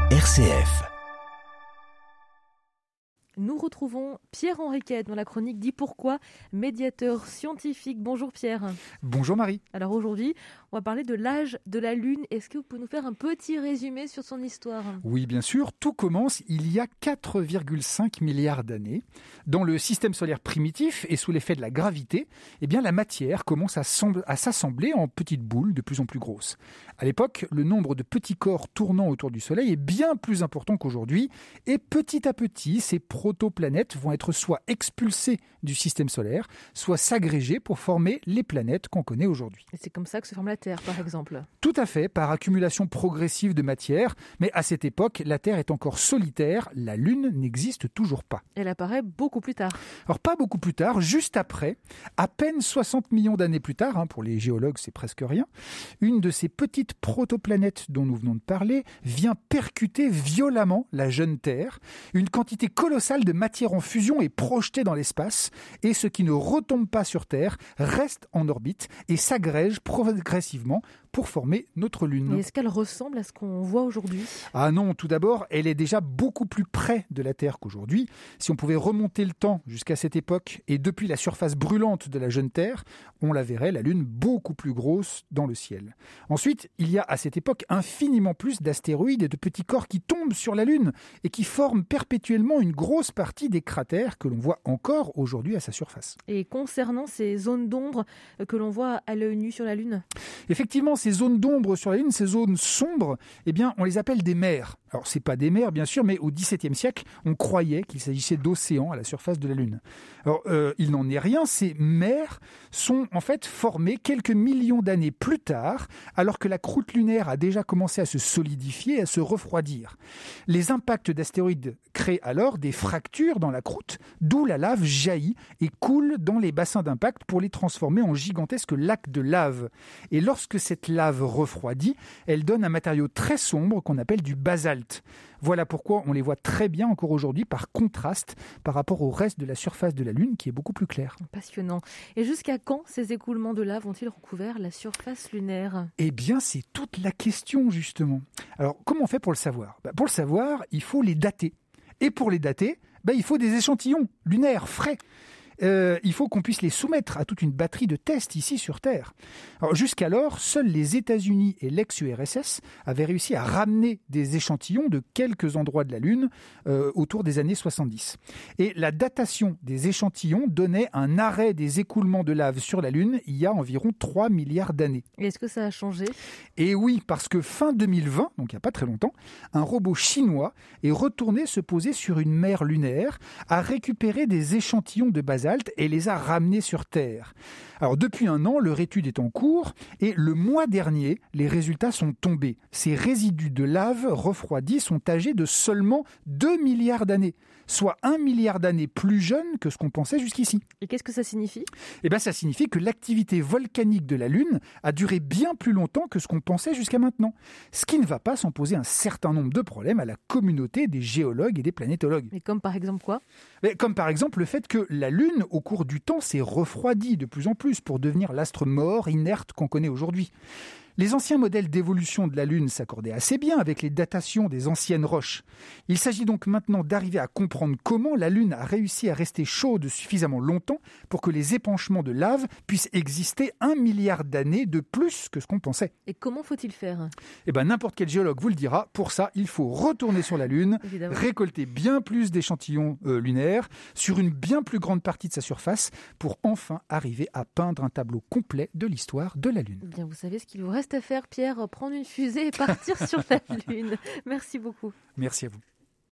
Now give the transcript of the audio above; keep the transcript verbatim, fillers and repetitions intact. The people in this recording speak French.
R C F. Nous retrouvons Pierre Henriquet dans la chronique Dis pourquoi, médiateur scientifique. Bonjour Pierre. Bonjour Marie. Alors aujourd'hui, on va parler de l'âge de la Lune. Est-ce que vous pouvez nous faire un petit résumé sur son histoire ? Oui, bien sûr. Tout commence il y a quatre virgule cinq milliards d'années. Dans le système solaire primitif et sous l'effet de la gravité, eh bien, la matière commence à, semble, à s'assembler en petites boules de plus en plus grosses. À l'époque, le nombre de petits corps tournant autour du Soleil est bien plus important qu'aujourd'hui. Et petit à petit, ces protoplanètes vont être soit expulsées du système solaire, soit s'agréger pour former les planètes qu'on connaît aujourd'hui. Et c'est comme ça que se forme la Terre, par exemple. Tout à fait, par accumulation progressive de matière. Mais à cette époque, la Terre est encore solitaire, la Lune n'existe toujours pas. Elle apparaît beaucoup plus tard. Alors pas beaucoup plus tard, juste après, à peine soixante millions d'années plus tard, hein, pour les géologues c'est presque rien, une de ces petites protoplanètes dont nous venons de parler vient percuter violemment la jeune Terre. Une quantité colossale de matière en fusion est projetée dans l'espace et ce qui ne retombe pas sur Terre reste en orbite et s'agrège progressivement pour former notre Lune. Et est-ce qu'elle ressemble à ce qu'on voit aujourd'hui ? Ah non, tout d'abord, elle est déjà beaucoup plus près de la Terre qu'aujourd'hui. Si on pouvait remonter le temps jusqu'à cette époque et depuis la surface brûlante de la jeune Terre, on la verrait, la Lune, beaucoup plus grosse dans le ciel. Ensuite, il y a à cette époque infiniment plus d'astéroïdes et de petits corps qui tombent sur la Lune et qui forment perpétuellement une grosse partie des cratères que l'on voit encore aujourd'hui à sa surface. Et concernant ces zones d'ombre que l'on voit à l'œil nu sur la Lune ? Effectivement, ces zones d'ombre sur la Lune, ces zones sombres, eh bien, on les appelle des mers. Alors, ce n'est pas des mers, bien sûr, mais au dix-septième siècle, on croyait qu'il s'agissait d'océans à la surface de la Lune. Alors, euh, il n'en est rien. Ces mers sont en fait formées quelques millions d'années plus tard, alors que la croûte lunaire a déjà commencé à se solidifier et à se refroidir. Les impacts d'astéroïdes créent alors des fractures dans la croûte, d'où la lave jaillit et coule dans les bassins d'impact pour les transformer en gigantesques lacs de lave. Et lorsque cette lave refroidit, elle donne un matériau très sombre qu'on appelle du basalte. Voilà pourquoi on les voit très bien encore aujourd'hui par contraste par rapport au reste de la surface de la Lune qui est beaucoup plus claire. Passionnant. Et jusqu'à quand ces écoulements de lave ont-ils recouvert la surface lunaire ? Eh bien, c'est toute la question justement. Alors, comment on fait pour le savoir ? Bah, Pour le savoir, il faut les dater. Et pour les dater, bah, il faut des échantillons lunaires frais. Euh, il faut qu'on puisse les soumettre à toute une batterie de tests ici sur Terre. Alors, jusqu'alors, seuls les États-Unis et l'ex-U R S S avaient réussi à ramener des échantillons de quelques endroits de la Lune euh, autour des années soixante-dix. Et la datation des échantillons donnait un arrêt des écoulements de lave sur la Lune il y a environ trois milliards d'années. Et est-ce que ça a changé ? Et oui, parce que fin deux mille vingt, donc il n'y a pas très longtemps, un robot chinois est retourné se poser sur une mer lunaire, a récupéré des échantillons de basalte et les a ramenés sur Terre. Alors depuis un an, leur étude est en cours et le mois dernier, les résultats sont tombés. Ces résidus de lave refroidis sont âgés de seulement deux milliards d'années, soit un milliard d'années plus jeunes que ce qu'on pensait jusqu'ici. Et qu'est-ce que ça signifie ? Eh bien, ça signifie que l'activité volcanique de la Lune a duré bien plus longtemps que ce qu'on pensait jusqu'à maintenant. Ce qui ne va pas sans poser un certain nombre de problèmes à la communauté des géologues et des planétologues. Et comme par exemple quoi ? Mais comme par exemple le fait que la Lune, au cours du temps, s'est refroidie de plus en plus pour devenir l'astre mort, inerte qu'on connaît aujourd'hui. Les anciens modèles d'évolution de la Lune s'accordaient assez bien avec les datations des anciennes roches. Il s'agit donc maintenant d'arriver à comprendre comment la Lune a réussi à rester chaude suffisamment longtemps pour que les épanchements de lave puissent exister un milliard d'années de plus que ce qu'on pensait. Et comment faut-il faire ? Eh ben, n'importe quel géologue vous le dira. Pour ça, il faut retourner sur la Lune, Évidemment. récolter bien plus d'échantillons euh, lunaires sur une bien plus grande partie de sa surface pour enfin arriver à peindre un tableau complet de l'histoire de la Lune. Eh bien, vous savez ce qu'il vous reste à faire, Pierre, prendre une fusée et partir sur la Lune. Merci beaucoup. Merci à vous.